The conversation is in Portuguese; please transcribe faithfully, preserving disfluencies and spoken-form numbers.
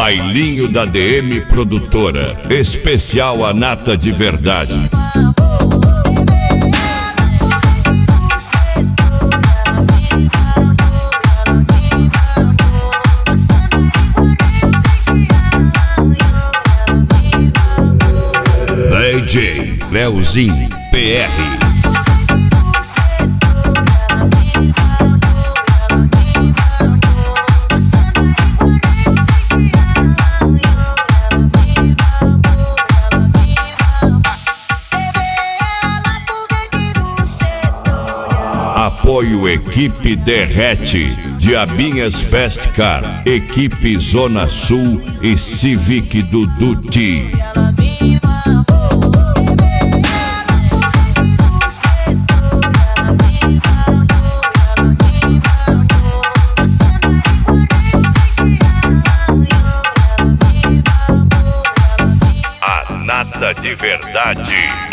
Bailinho da D M Produtora, especial a nata de verdade. D J Leozinho P R. Apoio Equipe Derrete, Diabinhas Fast Car, Equipe Zona Sul e Civic do Duty. A nata de verdade.